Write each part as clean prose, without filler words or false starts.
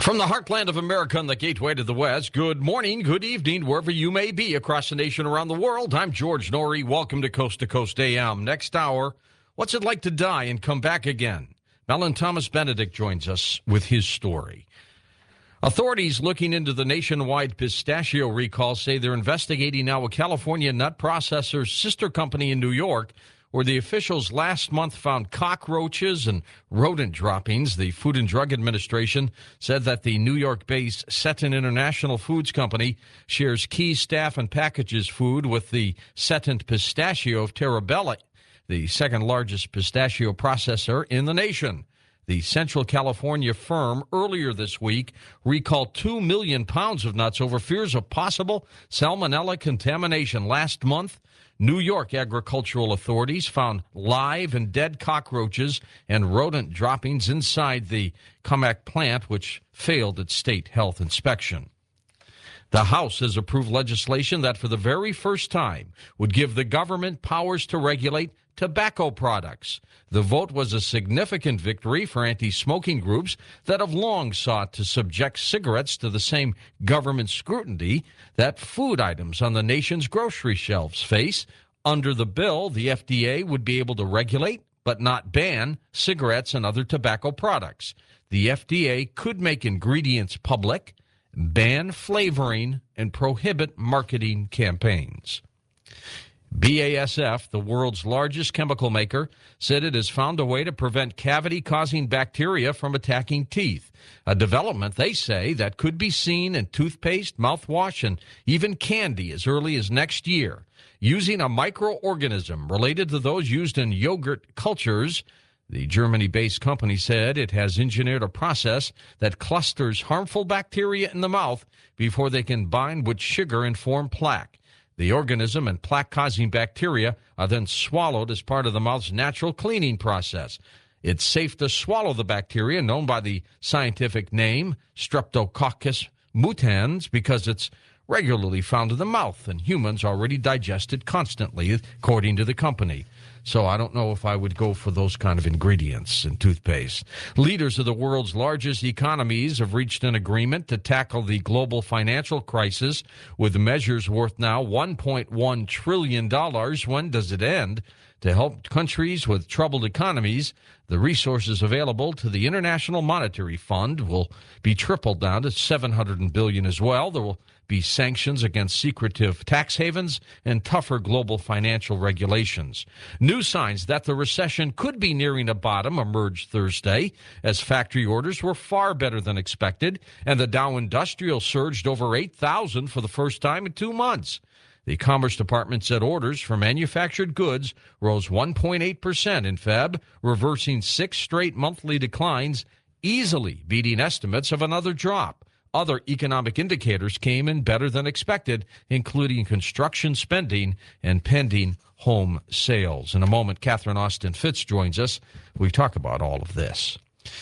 From the heartland of America and the gateway to the West, good morning, good evening, wherever you may be across the nation, around the world. I'm George Noory. Welcome to Coast AM. Next hour, what's it like to die and come back again? Mellon Thomas Benedict joins us with his story. Authorities looking into the nationwide pistachio recall say they're investigating now a California nut processor's sister company in New York, where the officials last month found cockroaches and rodent droppings. The Food and Drug Administration said that the New York-based Seton International Foods Company shares key staff and packages food with the Seton Pistachio of Terrabella, the second largest pistachio processor in the nation. The Central California firm earlier this week recalled 2 million pounds of nuts over fears of possible salmonella contamination. Last month, New York agricultural authorities found live and dead cockroaches and rodent droppings inside the Comac plant, which failed its state health inspection. The House has approved legislation that for the very first time would give the government powers to regulate tobacco products. The vote was a significant victory for anti-smoking groups that have long sought to subject cigarettes to the same government scrutiny that food items on the nation's grocery shelves face. Under the bill, the FDA would be able to regulate but not ban cigarettes and other tobacco products. The FDA could make ingredients public, ban flavoring, and prohibit marketing campaigns. BASF, the world's largest chemical maker, said it has found a way to prevent cavity-causing bacteria from attacking teeth, a development, they say, that could be seen in toothpaste, mouthwash, and even candy as early as next year. Using a microorganism related to those used in yogurt cultures, the Germany-based company said it has engineered a process that clusters harmful bacteria in the mouth before they can bind with sugar and form plaque. The organism and plaque-causing bacteria are then swallowed as part of the mouth's natural cleaning process. It's safe to swallow the bacteria, known by the scientific name Streptococcus mutans, because it's regularly found in the mouth, and humans already digest it constantly, according to the company. So I don't know if I would go for those kind of ingredients in toothpaste. Leaders of the world's largest economies have reached an agreement to tackle the global financial crisis with measures worth now $1.1 trillion. When does it end? To help countries with troubled economies, the resources available to the International Monetary Fund will be tripled down to $700 billion as well. There will be sanctions against secretive tax havens and tougher global financial regulations. New signs that the recession could be nearing a bottom emerged Thursday as factory orders were far better than expected, and the Dow Industrial surged over 8,000 for the first time in 2 months. The Commerce Department said orders for manufactured goods rose 1.8% in Feb, reversing 6 straight monthly declines, easily beating estimates of another drop. Other economic indicators came in better than expected, including construction spending and pending home sales. In a moment, Catherine Austin Fitz joins us. We talk about all of this.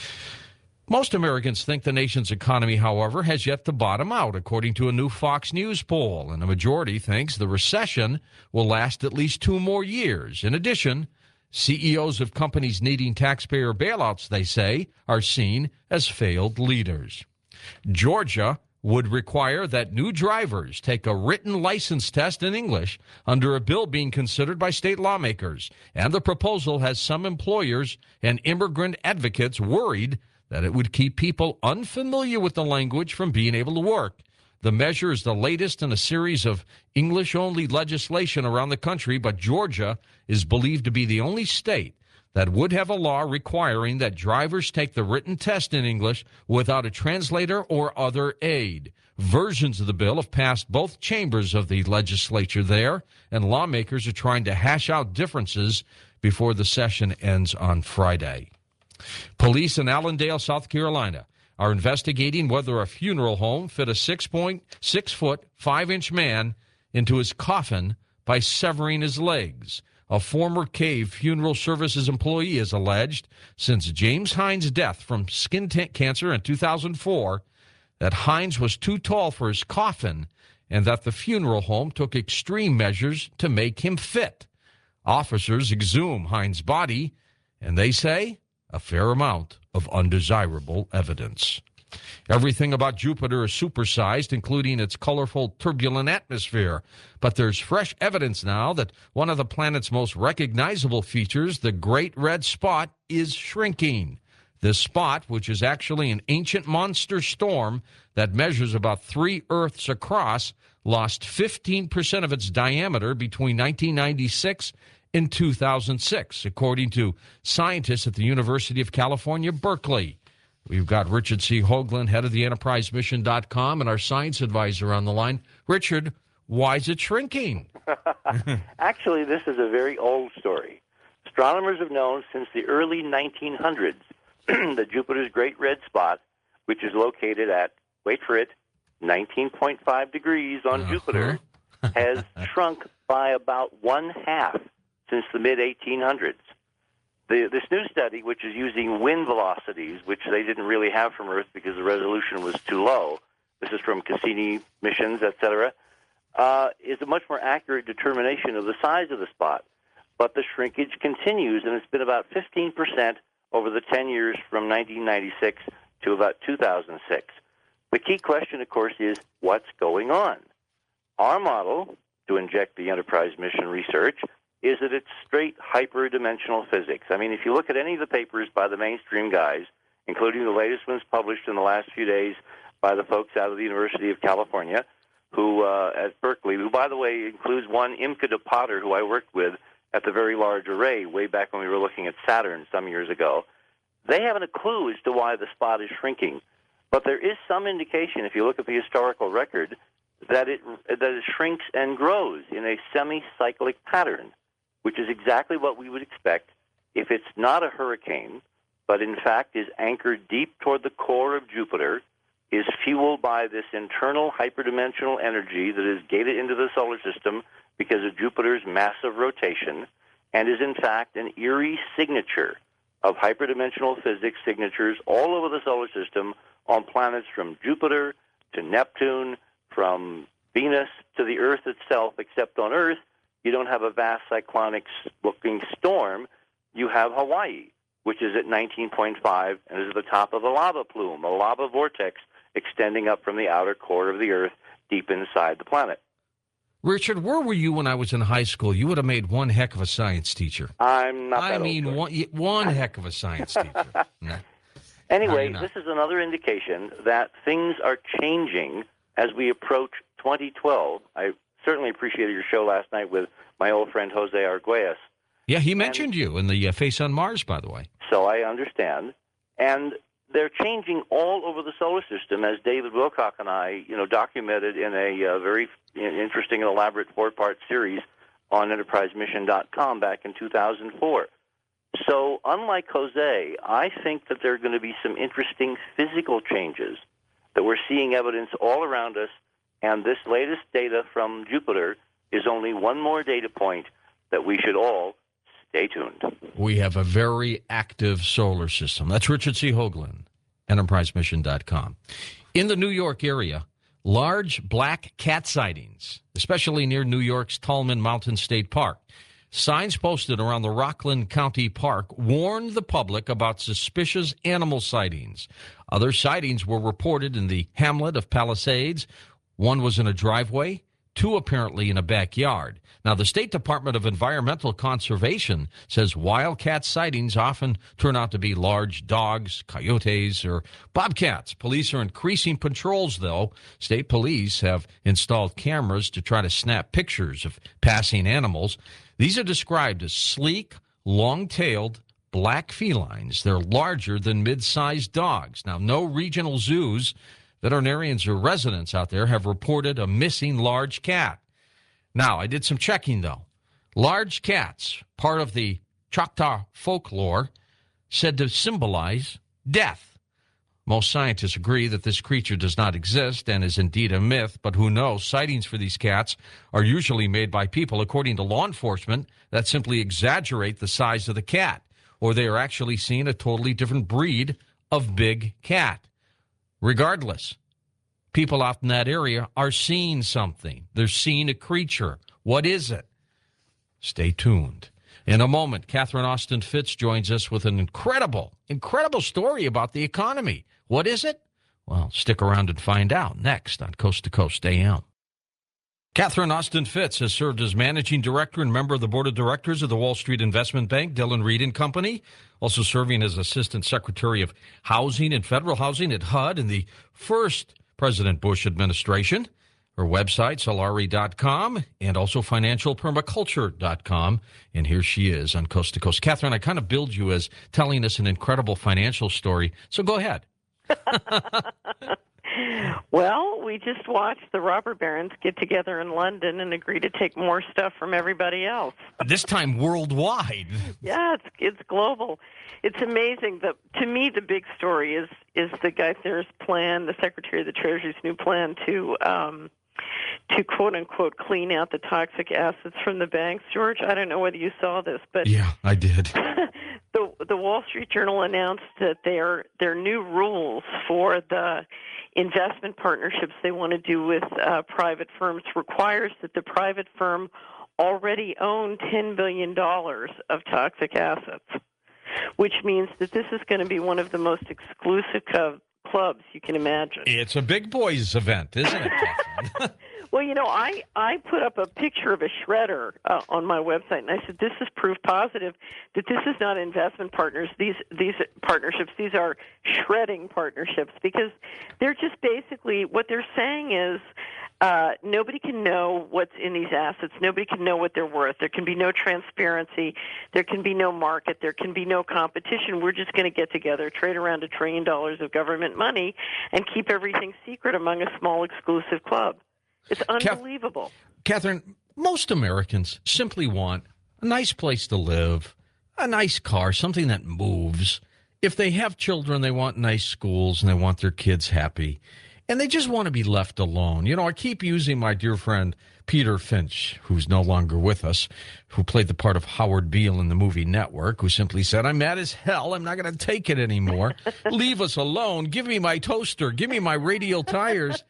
Most Americans think the nation's economy, however, has yet to bottom out, according to a new Fox News poll, and a majority thinks the recession will last at least 2 more years. In addition, CEOs of companies needing taxpayer bailouts, they say, are seen as failed leaders. Georgia would require that new drivers take a written license test in English under a bill being considered by state lawmakers, and the proposal has some employers and immigrant advocates worried that it would keep people unfamiliar with the language from being able to work. The measure is the latest in a series of English-only legislation around the country, but Georgia is believed to be the only state that would have a law requiring that drivers take the written test in English without a translator or other aid. Versions of the bill have passed both chambers of the legislature there, and lawmakers are trying to hash out differences before the session ends on Friday. Police in Allendale, South Carolina, are investigating whether a funeral home fit a 6-foot, 5-inch man into his coffin by severing his legs. A former Cave Funeral Services employee has alleged, since James Hines' death from skin cancer in 2004, that Hines was too tall for his coffin and that the funeral home took extreme measures to make him fit. Officers exhume Hines' body, and they say a fair amount of undesirable evidence. Everything about Jupiter is supersized, including its colorful, turbulent atmosphere. But there's fresh evidence now that one of the planet's most recognizable features, the Great Red Spot, is shrinking. This spot, which is actually an ancient monster storm that measures about 3 Earths across, lost 15% of its diameter between 1996 and 2006, according to scientists at the University of California, Berkeley. We've got Richard C. Hoagland, head of the EnterpriseMission.com, and our science advisor on the line. Richard, why is it shrinking? Actually, this is a very old story. Astronomers have known since the early 1900s that Jupiter's Great Red Spot, which is located at, wait for it, 19.5 degrees on Jupiter, has shrunk by about 1/2 since the mid-1800s. This new study, which is using wind velocities, which they didn't really have from Earth because the resolution was too low, this is from Cassini missions, etc., is a much more accurate determination of the size of the spot. But the shrinkage continues, and it's been about 15% over the 10 years from 1996 to about 2006. The key question, of course, is what's going on? Our model, to inject the Enterprise mission research, is that it's straight hyperdimensional physics. I mean, if you look at any of the papers by the mainstream guys, including the latest ones published in the last few days by the folks out of the University of California, who at Berkeley, who, by the way, includes one Imke de Potter, who I worked with at the Very Large Array way back when we were looking at Saturn some years ago, they haven't a clue as to why the spot is shrinking. But there is some indication, if you look at the historical record, that it shrinks and grows in a semi-cyclic pattern, which is exactly what we would expect if it's not a hurricane, but in fact is anchored deep toward the core of Jupiter, is fueled by this internal hyperdimensional energy that is gated into the solar system because of Jupiter's massive rotation, and is in fact an eerie signature of hyperdimensional physics signatures all over the solar system on planets from Jupiter to Neptune, from Venus to the Earth itself, except on Earth, you don't have a vast cyclonic-looking storm. You have Hawaii, which is at 19.5 and is at the top of a lava plume, a lava vortex extending up from the outer core of the Earth deep inside the planet. Richard, where were you when I was in high school? You would have made one heck of a science teacher. I'm not that old. One heck of a science teacher. No. Anyway, this is another indication that things are changing as we approach 2012. I certainly appreciated your show last night with my old friend Jose Arguelles. Yeah, he mentioned you in the Face on Mars, by the way. So I understand. And they're changing all over the solar system, as David Wilcock and I, documented in a very interesting and elaborate 4-part series on EnterpriseMission.com back in 2004. So unlike Jose, I think that there are going to be some interesting physical changes that we're seeing evidence all around us, and this latest data from Jupiter is only one more data point that we should all stay tuned. We have a very active solar system. That's Richard C. Hoagland, EnterpriseMission.com. In the New York area, large black cat sightings, especially near New York's Tallman Mountain State Park. Signs posted around the Rockland County Park warned the public about suspicious animal sightings. Other sightings were reported in the hamlet of Palisades. One was in a driveway, 2 apparently in a backyard. Now, the State Department of Environmental Conservation says wildcat sightings often turn out to be large dogs, coyotes, or bobcats. Police are increasing patrols, though. State police have installed cameras to try to snap pictures of passing animals. These are described as sleek, long-tailed, black felines. They're larger than mid-sized dogs. Now, no regional zoos, veterinarians or residents out there have reported a missing large cat. Now, I did some checking, though. Large cats, part of the Choctaw folklore, said to symbolize death. Most scientists agree that this creature does not exist and is indeed a myth, but who knows? Sightings for these cats are usually made by people, according to law enforcement, that simply exaggerate the size of the cat, or they are actually seeing a totally different breed of big cat. Regardless, people out in that area are seeing something. They're seeing a creature. What is it? Stay tuned. In a moment, Catherine Austin Fitz joins us with an incredible story about the economy. What is it? Well, stick around and find out next on Coast to Coast AM. Catherine Austin Fitts has served as managing director and member of the board of directors of the Wall Street Investment Bank, Dillon Read and Company, also serving as assistant secretary of housing and federal housing at HUD in the first President Bush administration. Her website, solari.com, and also financialpermaculture.com. And here she is on Coast to Coast. Catherine, I kind of billed you as telling us an incredible financial story, so go ahead. Well, we just watched the robber barons get together in London and agree to take more stuff from everybody else. This time worldwide. Yeah, it's global. It's amazing. To me, the big story is the Guy Thayer plan, the Secretary of the Treasury's new plan to quote unquote clean out the toxic assets from the banks. George, I don't know whether you saw this, but yeah, I did. The Wall Street Journal announced that their new rules for the investment partnerships they want to do with private firms requires that the private firm already own $10 billion of toxic assets, which means that this is going to be one of the most exclusive clubs you can imagine. It's a big boys event, isn't it, Catherine? Well, I put up a picture of a shredder on my website, and I said, this is proof positive that this is not investment partners. These partnerships, these are shredding partnerships, because they're just basically, what they're saying is nobody can know what's in these assets. Nobody can know what they're worth. There can be no transparency. There can be no market. There can be no competition. We're just going to get together, trade around $1 trillion of government money, and keep everything secret among a small exclusive club. It's unbelievable. Catherine, most Americans simply want a nice place to live, a nice car, something that moves. If they have children, they want nice schools and they want their kids happy. And they just want to be left alone. I keep using my dear friend Peter Finch, who's no longer with us, who played the part of Howard Beale in the movie Network, who simply said, I'm mad as hell. I'm not going to take it anymore. Leave us alone. Give me my toaster. Give me my radial tires.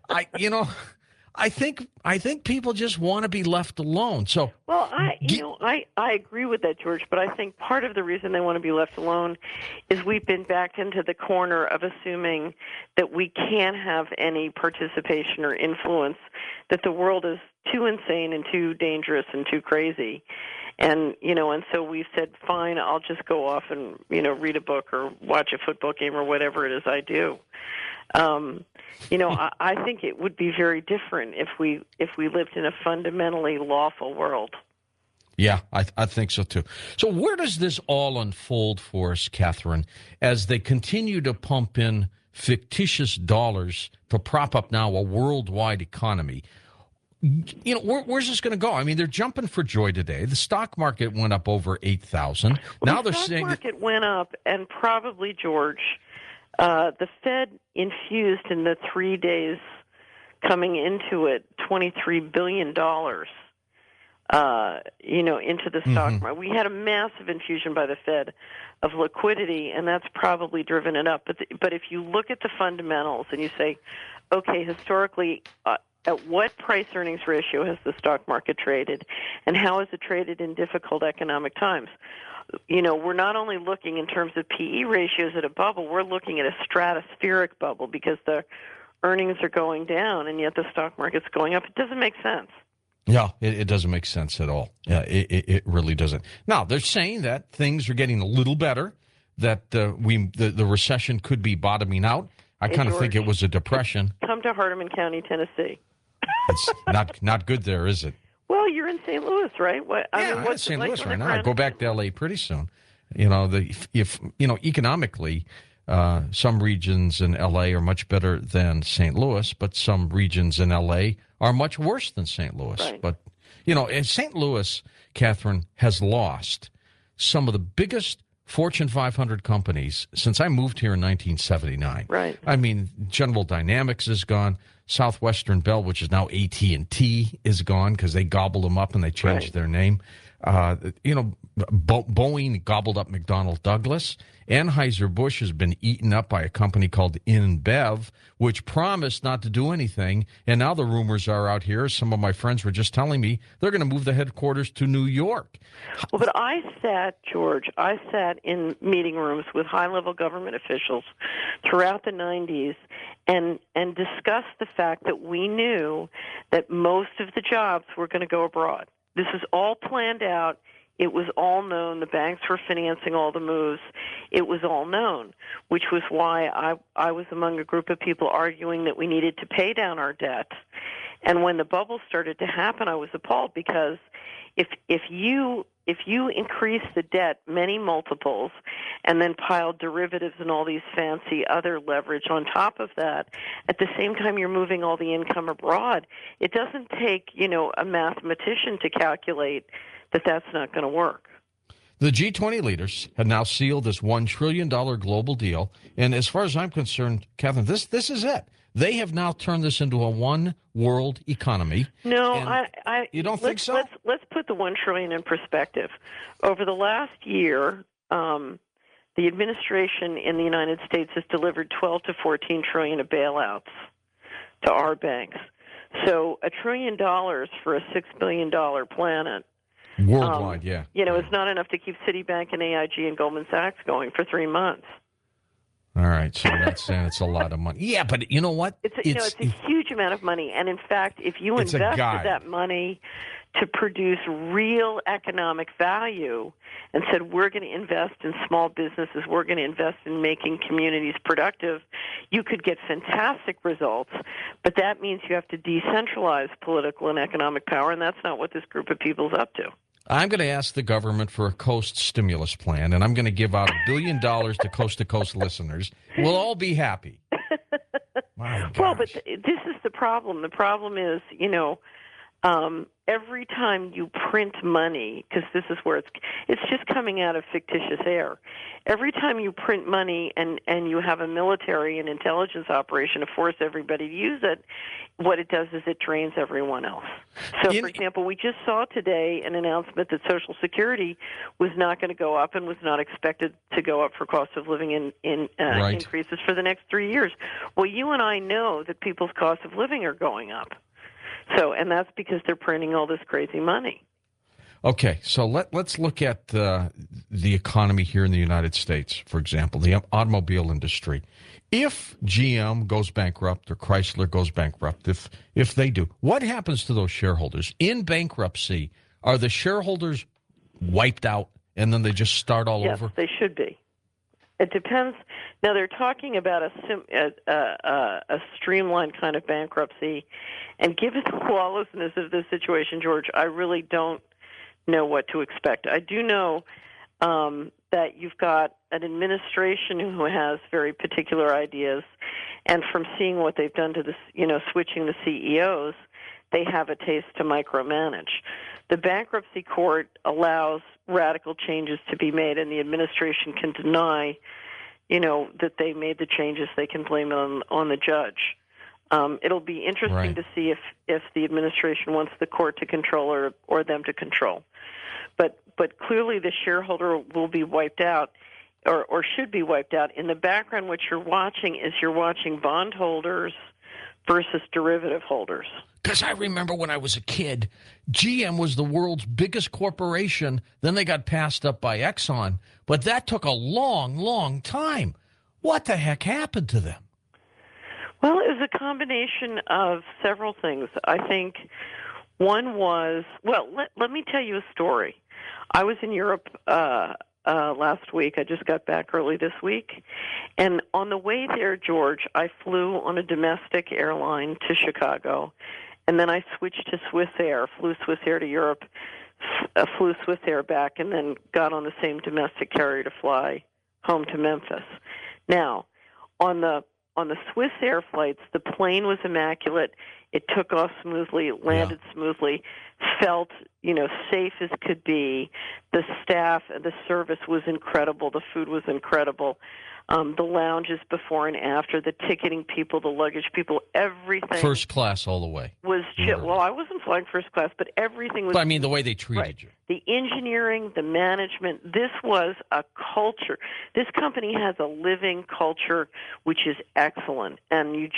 I think people just want to be left alone. So, well, I agree with that, George. But I think part of the reason they want to be left alone is we've been backed into the corner of assuming that we can't have any participation or influence, that the world is too insane and too dangerous and too crazy. And so we've said, fine, I'll just go off and read a book or watch a football game or whatever it is I do. I think it would be very different if we lived in a fundamentally lawful world. Yeah, I think so too. So where does this all unfold for us, Catherine, as they continue to pump in fictitious dollars to prop up now a worldwide economy? Where's this going to go? I mean, they're jumping for joy today. The stock market went up over 8,000. Now they're saying the stock market went up, and probably, George, the Fed infused in the 3 days coming into it $23 billion, into the stock market. We had a massive infusion by the Fed of liquidity, and that's probably driven it up. But if you look at the fundamentals and you say, okay, historically, at what price-earnings ratio has the stock market traded, and how has it traded in difficult economic times? We're not only looking in terms of PE ratios at a bubble, we're looking at a stratospheric bubble because the earnings are going down and yet the stock market's going up. It doesn't make sense. Yeah, it doesn't make sense at all. Yeah, it really doesn't. Now, they're saying that things are getting a little better, that the recession could be bottoming out. I kind of think it was a depression. Come to Hardeman County, Tennessee. It's not good there, is it? Well, you're in St. Louis, right? I'm in St. Louis right now. I go back to L.A. pretty soon. Economically, some regions in L.A. are much better than St. Louis, but some regions in L.A. are much worse than St. Louis. Right. But, and St. Louis, Catherine, has lost some of the biggest Fortune 500 companies since I moved here in 1979. Right. I mean, General Dynamics is gone. Southwestern Bell, which is now AT&T, is gone because they gobbled them up and they changed their name. Boeing gobbled up McDonnell Douglas. Anheuser-Busch has been eaten up by a company called InBev, which promised not to do anything. And now the rumors are out here, some of my friends were just telling me, they're going to move the headquarters to New York. Well, but George, I sat in meeting rooms with high-level government officials throughout the 90s and discussed the fact that we knew that most of the jobs were going to go abroad. This is all planned out. It was all known. The banks were financing all the moves. It was all known, which was why I was among a group of people arguing that we needed to pay down our debt. And when the bubble started to happen, I was appalled because if you increase the debt many multiples and then pile derivatives and all these fancy other leverage on top of that, at the same time you're moving all the income abroad, it doesn't take, a mathematician to calculate that that's not going to work. The G20 leaders have now sealed this $1 trillion global deal. And as far as I'm concerned, Catherine, this is it. They have now turned this into a one-world economy. No, you don't think so? Let's put the $1 trillion in perspective. Over the last year, the administration in the United States has delivered $12 to $14 trillion of bailouts to our banks. So $1 trillion for a $6 billion planet. Worldwide, yeah. It's not enough to keep Citibank and AIG and Goldman Sachs going for 3 months. All right, so that's a lot of money. Yeah, but you know what? It's a huge amount of money. And in fact, if you invested that money to produce real economic value and said, we're going to invest in small businesses, we're going to invest in making communities productive, you could get fantastic results. But that means you have to decentralize political and economic power, and that's not what this group of people is up to. I'm going to ask the government for a coast stimulus plan, and I'm going to give out $1 billion to coast listeners. We'll all be happy. My gosh. Well, but this is the problem. The problem is, every time you print money, because this is where it's just coming out of fictitious air. Every time you print money and you have a military and intelligence operation to force everybody to use it, what it does is it drains everyone else. So, for example, we just saw today an announcement that Social Security was not going to go up and was not expected to go up for cost of living increases for the next 3 years. Well, you and I know that people's cost of living are going up. So, and that's because they're printing all this crazy money. Okay, so let's look at the economy here in the United States, for example, the automobile industry. If GM goes bankrupt or Chrysler goes bankrupt, if they do, what happens to those shareholders? In bankruptcy, are the shareholders wiped out and then they just start all over? Yes, they should be. It depends. Now, they're talking about a streamlined kind of bankruptcy. And given the lawlessness of this situation, George, I really don't know what to expect. I do know that you've got an administration who has very particular ideas. And from seeing what they've done to this, switching the CEOs, they have a taste to micromanage. The bankruptcy court allows radical changes to be made, and the administration can deny, that they made the changes. They can blame it on the judge. It'll be interesting to see if the administration wants the court to control or them to control. But clearly the shareholder will be wiped out or should be wiped out. In the background, what you're watching is bondholders versus derivative holders. Because I remember when I was a kid, GM was the world's biggest corporation. Then they got passed up by Exxon. But that took a long, long time. What the heck happened to them? Well, it was a combination of several things. I think one was, let me tell you a story. I was in Europe last week. I just got back early this week. And on the way there, George, I flew on a domestic airline to Chicago. And then I switched to Swiss Air, flew Swiss Air to Europe, flew Swiss Air back, and then got on the same domestic carrier to fly home to Memphis. Now, on the Swiss Air flights, the plane was immaculate. It took off smoothly, it landed smoothly, felt, safe as could be. The staff and the service was incredible. The food was incredible. The lounges before and after, the ticketing people, the luggage people, everything. First class all the way. Well, I wasn't flying first class, but everything was. But I mean, the way they treated you. The engineering, the management, this was a culture. This company has a living culture, which is excellent. And you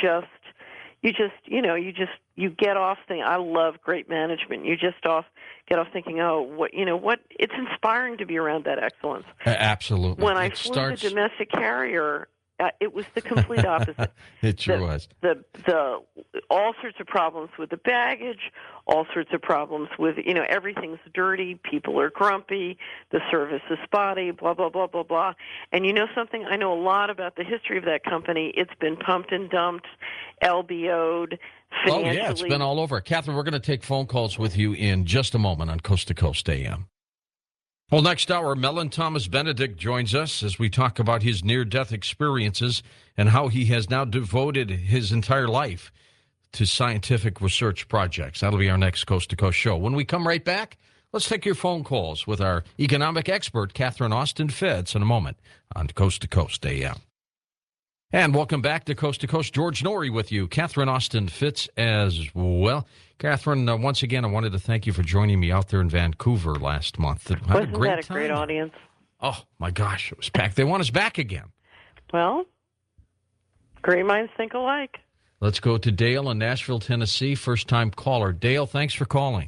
get off thinking, I love great management. You just get off thinking, it's inspiring to be around that excellence. Absolutely. When I flew the domestic carrier, it was the complete opposite. It sure was. The all sorts of problems with the baggage, all sorts of problems with, everything's dirty, people are grumpy, the service is spotty, blah, blah, blah, blah, blah. And you know something? I know a lot about the history of that company. It's been pumped and dumped, LBO'd, financially. Oh, yeah, it's been all over. Catherine, we're going to take phone calls with you in just a moment on Coast to Coast AM. Well, next hour, Mellon Thomas Benedict joins us as we talk about his near-death experiences and how he has now devoted his entire life to scientific research projects. That'll be our next Coast to Coast show. When we come right back, let's take your phone calls with our economic expert, Catherine Austin Fitts, in a moment on Coast to Coast AM. And welcome back to Coast. George Noory with you. Catherine Austin Fitts as well. Catherine, once again, I wanted to thank you for joining me out there in Vancouver last month. Wasn't that a great audience? Oh, my gosh, it was packed. They want us back again. Well, great minds think alike. Let's go to Dale in Nashville, Tennessee. First-time caller. Dale, thanks for calling.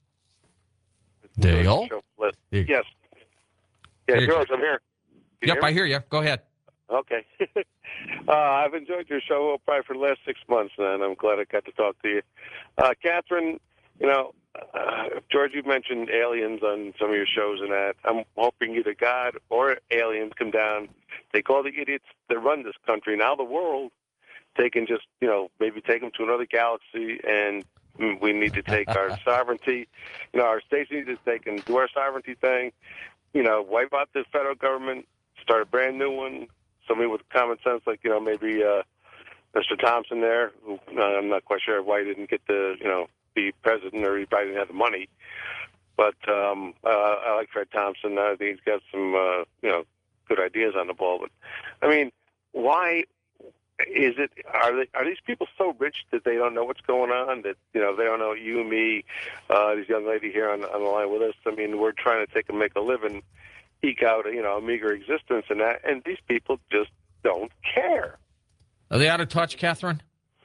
Dale? Yes. Yeah, George, I'm here. Yep, I hear you. Go ahead. Okay. I've enjoyed your show probably for the last 6 months, and I'm glad I got to talk to you. Catherine, George, you mentioned aliens on some of your shows and that. I'm hoping either God or aliens come down, take all the idiots that run this country, now the world, they can just, maybe take them to another galaxy, and we need to take our sovereignty. Our states need to take and do our sovereignty thing, wipe out the federal government, start a brand new one. Somebody with common sense, like, maybe Mr. Thompson there, who I'm not quite sure why he didn't get to, be president, or he probably didn't have the money. But I like Fred Thompson. I think he's got some, good ideas on the ball. But, I mean, why is it, are these people so rich that they don't know what's going on, that, they don't know you and me, this young lady here on the line with us? I mean, we're trying to take and make a living, eke out, a meager existence and that, and these people just don't care. Are they out of touch, Catherine?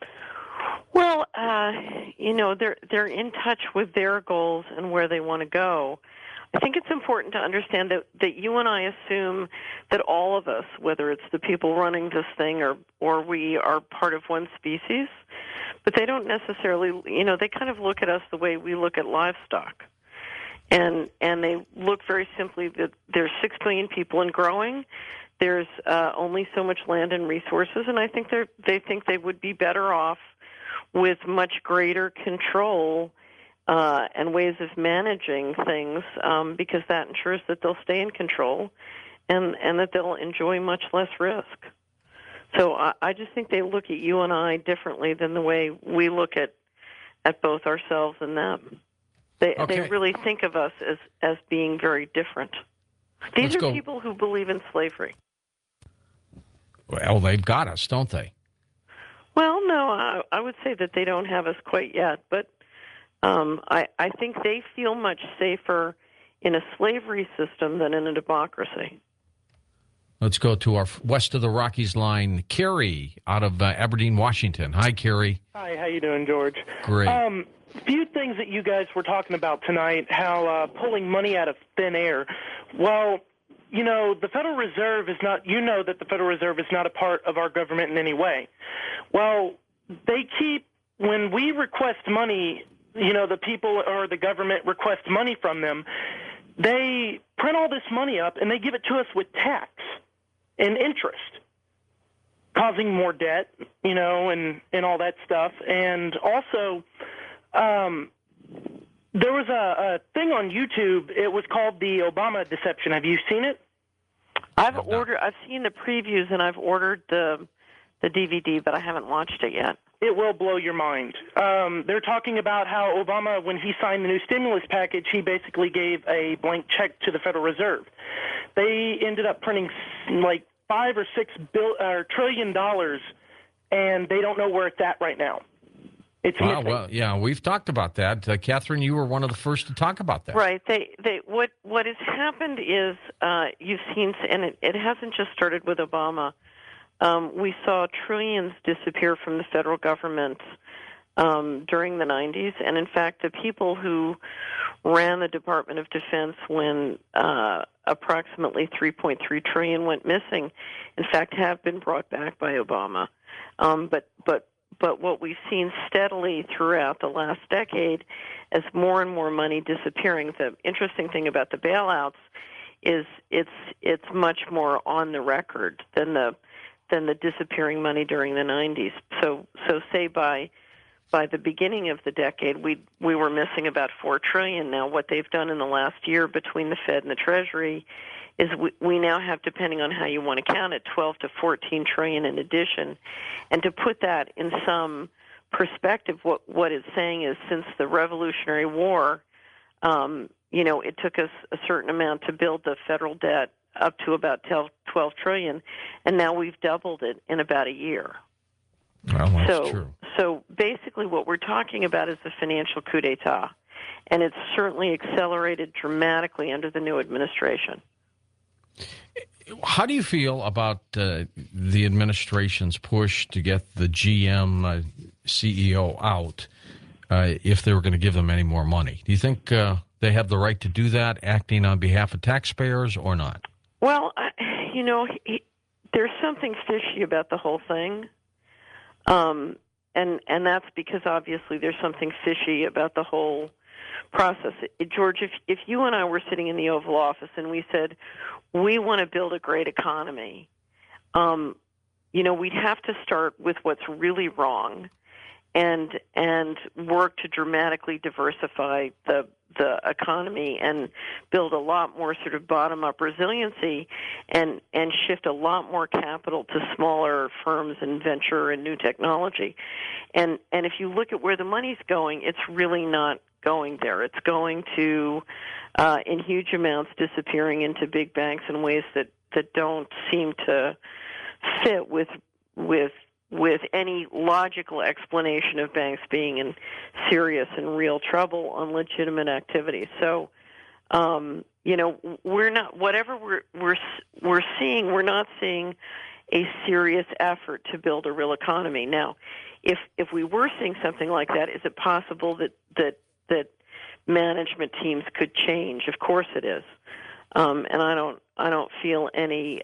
Well, they're in touch with their goals and where they want to go. I think it's important to understand that you and I assume that all of us, whether it's the people running this thing or we are part of one species, but they don't necessarily, they kind of look at us the way we look at livestock. And they look very simply that there's 6 billion people and growing. There's only so much land and resources, and I think they think they would be better off with much greater control and ways of managing things, because that ensures that they'll stay in control and that they'll enjoy much less risk. So I just think they look at you and I differently than the way we look at both ourselves and them. They really think of us as being very different. These are people who believe in slavery. Well, they've got us, don't they? Well, no, I would say that they don't have us quite yet, but I think they feel much safer in a slavery system than in a democracy. Let's go to our west of the Rockies line, Carrie out of Aberdeen, Washington. Hi, Carrie. Hi, how you doing, George? Great. Few things that you guys were talking about tonight, how pulling money out of thin air. Well, the Federal Reserve is not, that the Federal Reserve is not a part of our government in any way. Well, when we request money, the people or the government request money from them, they print all this money up and they give it to us with tax and interest, causing more debt, and all that stuff. And also, there was a thing on YouTube. It was called the Obama Deception. Have you seen it? I've seen the previews, and I've ordered the the DVD, but I haven't watched it yet. It will blow your mind. They're talking about how Obama, when he signed the new stimulus package, he basically gave a blank check to the Federal Reserve. They ended up printing like $5 or $6 trillion, and they don't know where it's at right now. It's missing. Well, yeah, we've talked about that. Catherine, you were one of the first to talk about that. Right. What has happened is you've seen, and it hasn't just started with Obama. We saw trillions disappear from the federal government during the 90s. And in fact, the people who ran the Department of Defense when approximately $3.3 trillion went missing, in fact, have been brought back by Obama. But what we've seen steadily throughout the last decade as more and more money disappearing. The interesting thing about the bailouts is it's much more on the record than the disappearing money during the 90s. So say by the beginning of the decade, we were missing about $4 trillion. Now, what they've done in the last year between the Fed and the Treasury is we now have, depending on how you want to count it, 12 to 14 trillion in addition. And to put that in some perspective, what it's saying is since the Revolutionary War, it took us a certain amount to build the federal debt up to about 12 trillion, and now we've doubled it in about a year. Well, that's true. So basically what we're talking about is the financial coup d'etat, and it's certainly accelerated dramatically under the new administration. How do you feel about the administration's push to get the GM CEO out if they were going to give them any more money? Do you think they have the right to do that, acting on behalf of taxpayers, or not? Well, there's something fishy about the whole thing, and that's because obviously there's something fishy about the whole process. George, if you and I were sitting in the Oval Office and we said we want to build a great economy, we'd have to start with what's really wrong, and work to dramatically diversify the economy and build a lot more sort of bottom-up resiliency and shift a lot more capital to smaller firms and venture and new technology. And if you look at where the money's going, it's really not going there. It's going to, in huge amounts, disappearing into big banks in ways that don't seem to fit with any logical explanation of banks being in serious and real trouble on legitimate activities. So, we're not, whatever we're seeing, we're not seeing a serious effort to build a real economy. Now, if we were seeing something like that, is it possible that management teams could change? Of course it is. And I don't feel any,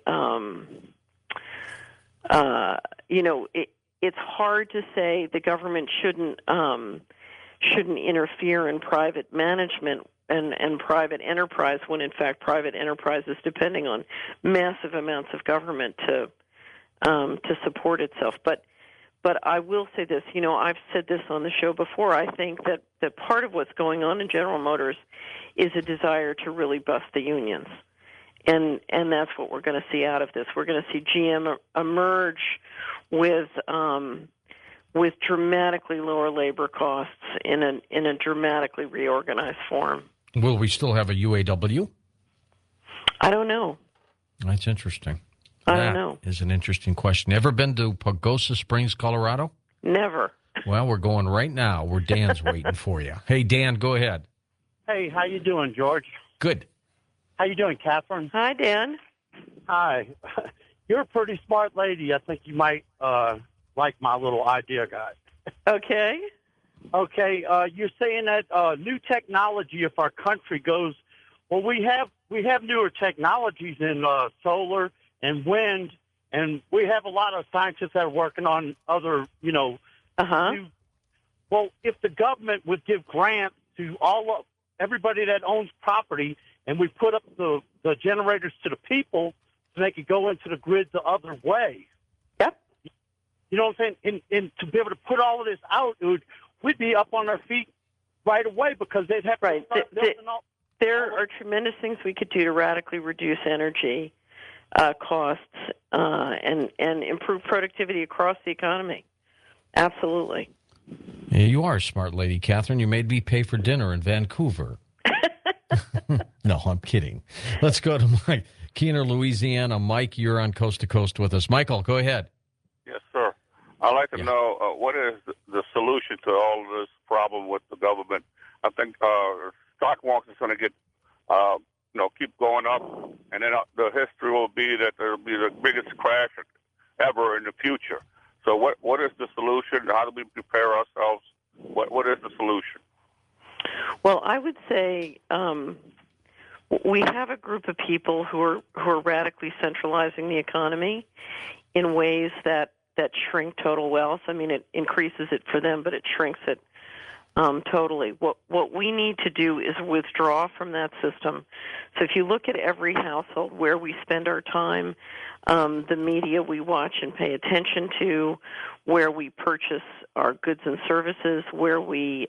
it's hard to say the government shouldn't interfere in private management and private enterprise when in fact private enterprise is depending on massive amounts of government to support itself. But I will say this, I've said this on the show before. I think that part of what's going on in General Motors is a desire to really bust the unions. And that's what we're going to see out of this. We're going to see GM emerge with dramatically lower labor costs in a dramatically reorganized form. Will we still have a UAW? I don't know. That's interesting. I don't know. That is an interesting question. Ever been to Pagosa Springs, Colorado? Never. Well, we're going right now where Dan's waiting for you. Hey, Dan, go ahead. Hey, how you doing, George? Good. How you doing, Catherine? Hi, Dan. Hi. You're a pretty smart lady. I think you might like my little idea guide. Okay. Okay, you're saying that new technology, if our country goes, well, we have newer technologies in solar and wind, and we have a lot of scientists that are working on other, new. Well, if the government would give grants to everybody that owns property, and we put up the generators to the people so they could go into the grid the other way. Yep. You know what I'm saying? And to be able to put all of this out, we'd be up on our feet right away because they'd have to start building all. There are tremendous things we could do to radically reduce energy costs and improve productivity across the economy. Absolutely. Yeah, you are a smart lady, Catherine. You made me pay for dinner in Vancouver. No, I'm kidding. Let's go to Mike Keener, Louisiana. Mike, you're on Coast to Coast with us. Michael, go ahead. Yes, sir. I'd like to know what is the solution to all this problem with the government. I think stock market is going to get, keep going up, and then the history will be that there will be the biggest crash ever in the future. So what is the solution? How do we prepare ourselves? What is the solution? Well, I would say we have a group of people who are radically centralizing the economy in ways that shrink total wealth. I mean, it increases it for them, but it shrinks it totally. What we need to do is withdraw from that system. So if you look at every household, where we spend our time, the media we watch and pay attention to, where we purchase our goods and services, where we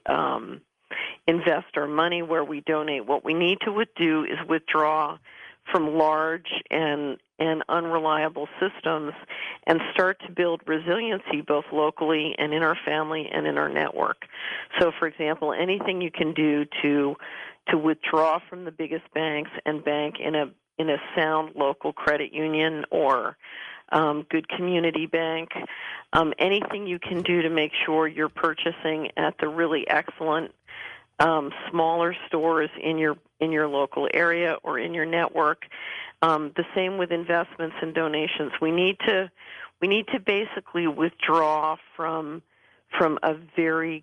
invest our money, where we donate, what we need to do is withdraw from large and unreliable systems and start to build resiliency both locally and in our family and in our network. So, for example, anything you can do to withdraw from the biggest banks and bank in a sound local credit union or good community bank, anything you can do to make sure you're purchasing at the really excellent smaller stores in your local area or in your network. The same with investments and donations. We need to basically withdraw from a very,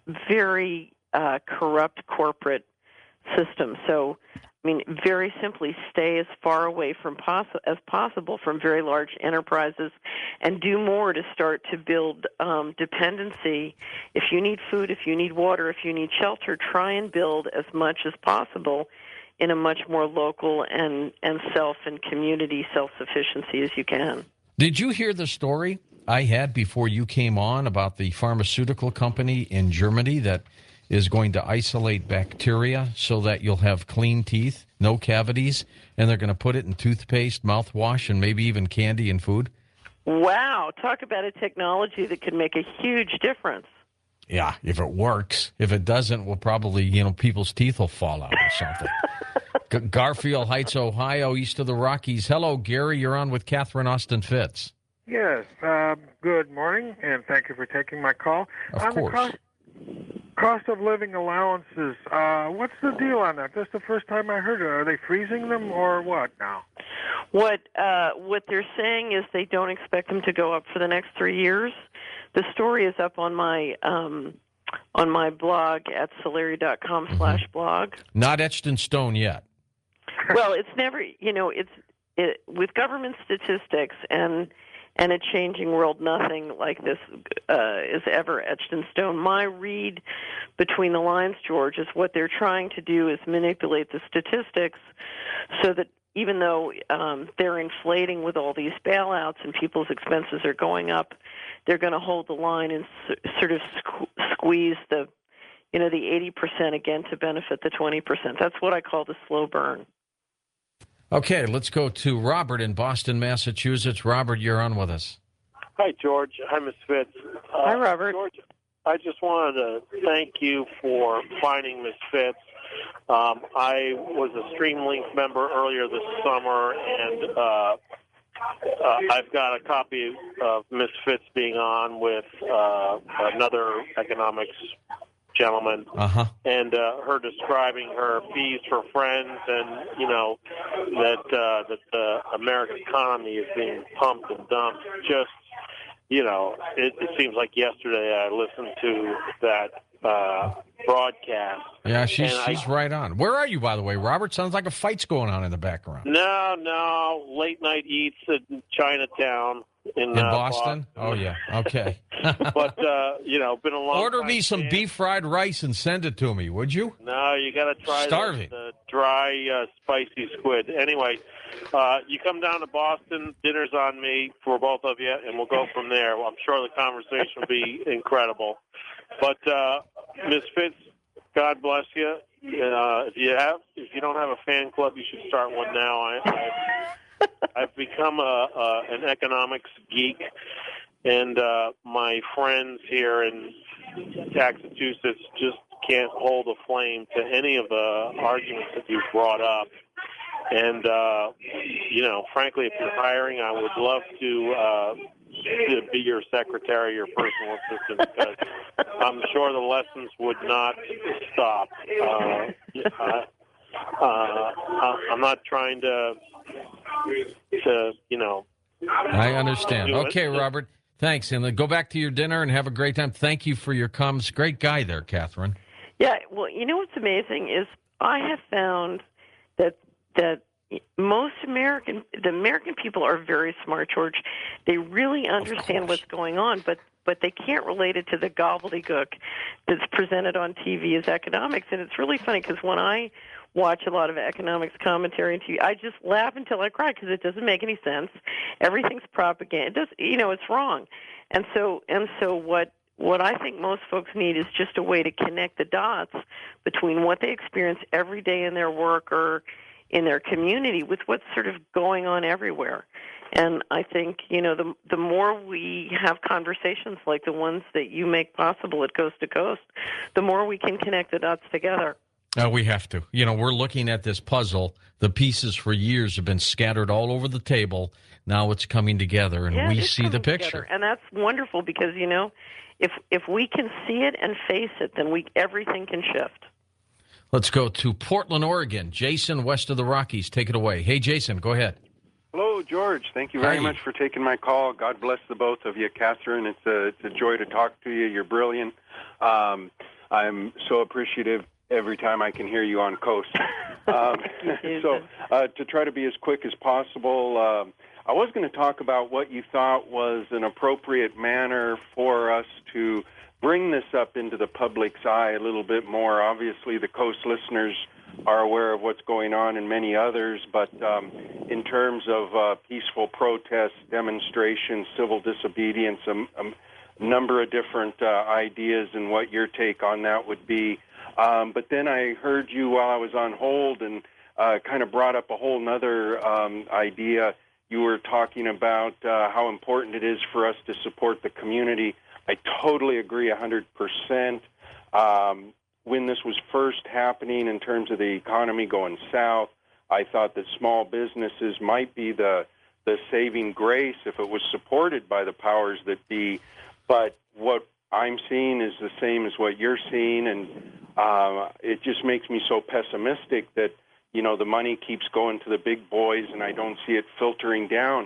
very corrupt corporate system. So, I mean, very simply, stay as far away as possible from very large enterprises, and do more to start to build dependency. If you need food, if you need water, if you need shelter, try and build as much as possible in a much more local and self and community self-sufficiency as you can. Did you hear the story I had before you came on about the pharmaceutical company in Germany that is going to isolate bacteria so that you'll have clean teeth, no cavities, and they're going to put it in toothpaste, mouthwash, and maybe even candy and food? Wow, talk about a technology that could make a huge difference. Yeah, if it works. If it doesn't, we'll probably, people's teeth will fall out or something. Garfield Heights, Ohio, east of the Rockies. Hello, Gary. You're on with Catherine Austin Fitz. Yes, good morning, and thank you for taking my call. Of course. Cost of living allowances, what's the deal on that? That's the first time I heard it. Are they freezing them or what now? What they're saying is they don't expect them to go up for the next 3 years. The story is up on my blog at Solari.com/blog. Not etched in stone yet. Well, it's never, with government statistics and a changing world, nothing like this is ever etched in stone. My read between the lines, George, is what they're trying to do is manipulate the statistics so that even though they're inflating with all these bailouts and people's expenses are going up, they're going to hold the line and sort of squeeze the 80% again to benefit the 20%. That's what I call the slow burn. Okay, let's go to Robert in Boston, Massachusetts. Robert, you're on with us. Hi, George. Hi, Ms. Fitz. Hi, Robert. George, I just wanted to thank you for finding Ms. Fitz. I was a Streamlink member earlier this summer, and I've got a copy of Ms. Fitz being on with another economics gentleman, and her describing her fees for friends, and that the American economy is being pumped and dumped. Just it seems like yesterday I listened to that broadcast. Yeah, she's right on. Where are you, by the way, Robert? Sounds like a fight's going on in the background. No, late night eats in Chinatown. In Boston? Oh, yeah. Okay. But, been a long Order time. me some beef fried rice and send it to me, would you? No, you got to try the dry, spicy squid. Anyway, you come down to Boston, dinner's on me for both of you, and we'll go from there. Well, I'm sure the conversation will be incredible. But, Ms. Fitz, God bless you. If you don't have a fan club, you should start one now. I've become an economics geek, and my friends here in Massachusetts just can't hold a flame to any of the arguments that you've brought up. And, frankly, if you're hiring, I would love to be your secretary, your personal assistant, because I'm sure the lessons would not stop. I'm not trying to I understand. Okay, Robert. Thanks. And then go back to your dinner and have a great time. Thank you for your comments. Great guy there, Catherine. Yeah, well, you know what's amazing is I have found that most American people are very smart, George. They really understand what's going on, but they can't relate it to the gobbledygook that's presented on TV as economics. And it's really funny because when I watch a lot of economics commentary on TV, I just laugh until I cry because it doesn't make any sense. Everything's propaganda. It's wrong. And so what I think most folks need is just a way to connect the dots between what they experience every day in their work or in their community with what's sort of going on everywhere. And I think, the more we have conversations like the ones that you make possible at Coast to Coast, the more we can connect the dots together. We have to. We're looking at this puzzle. The pieces for years have been scattered all over the table. Now it's coming together, and we see the picture. Together. And that's wonderful because, if we can see it and face it, then everything can shift. Let's go to Portland, Oregon. Jason, west of the Rockies. Take it away. Hey, Jason, go ahead. Hello, George. Thank you very much for taking my call. God bless the both of you. Catherine, it's a joy to talk to you. You're brilliant. I'm so appreciative every time I can hear you on Coast. So to try to be as quick as possible, I was going to talk about what you thought was an appropriate manner for us to bring this up into the public's eye a little bit more. Obviously, the Coast listeners are aware of what's going on and many others, but in terms of peaceful protests, demonstrations, civil disobedience, a number of different ideas and what your take on that would be. But then I heard you while I was on hold and kind of brought up a whole nother idea. You were talking about how important it is for us to support the community. I totally agree 100%. When this was first happening in terms of the economy going south, I thought that small businesses might be the saving grace if it was supported by the powers that be. But what I'm seeing is the same as what you're seeing, and it just makes me so pessimistic that, the money keeps going to the big boys, and I don't see it filtering down.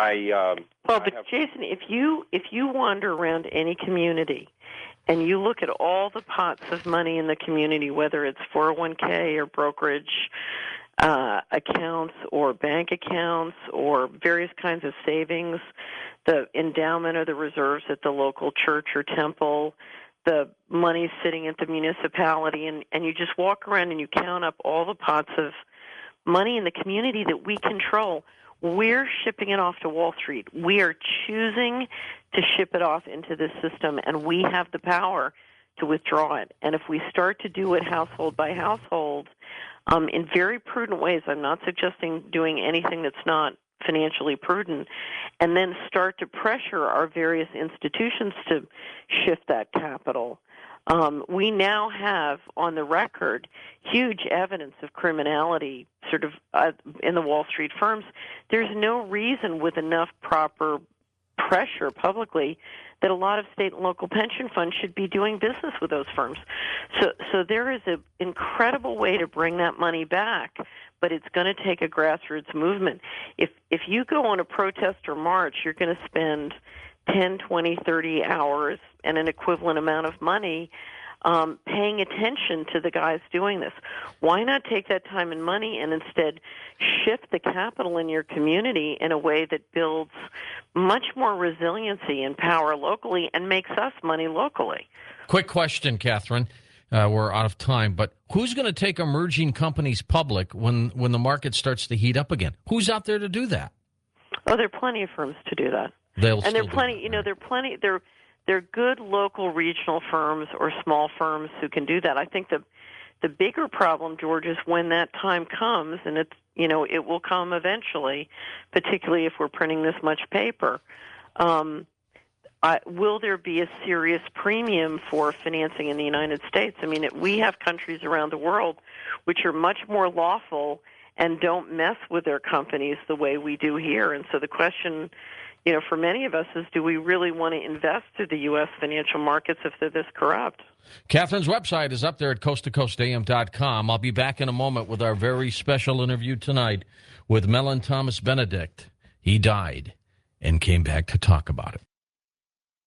Jason, if you wander around any community and you look at all the pots of money in the community, whether it's 401k or brokerage accounts or bank accounts or various kinds of savings, the endowment or the reserves at the local church or temple, the money sitting at the municipality, and you just walk around and you count up all the pots of money in the community that we control, we're shipping it off to Wall Street. We are choosing to ship it off into this system, and we have the power to withdraw it. And if we start to do it household by household in very prudent ways, I'm not suggesting doing anything that's not financially prudent, and then start to pressure our various institutions to shift that capital. We now have on the record huge evidence of criminality sort of in the Wall Street firms. There's no reason with enough proper pressure publicly that a lot of state and local pension funds should be doing business with those firms. So there is an incredible way to bring that money back, but it's going to take a grassroots movement. If you go on a protest or march, you're going to spend 10, 20, 30 hours and an equivalent amount of money paying attention to the guys doing this. Why not take that time and money and instead shift the capital in your community in a way that builds much more resiliency and power locally and makes us money locally? Quick question, Catherine. We're out of time, but who's going to take emerging companies public when the market starts to heat up again? Who's out there to do that? Oh, there are plenty of firms to do that. There are plenty. They're good local regional firms or small firms who can do that. I think the bigger problem, George, is when that time comes, and it's It will come eventually, particularly if we're printing this much paper. Will there be a serious premium for financing in the United States? I mean, we have countries around the world which are much more lawful and don't mess with their companies the way we do here. And so the question, for many of us is, do we really want to invest through the U.S. financial markets if they're this corrupt? Catherine's website is up there at coasttocoastam.com. I'll be back in a moment with our very special interview tonight with Mellon Thomas Benedict. He died and came back to talk about it.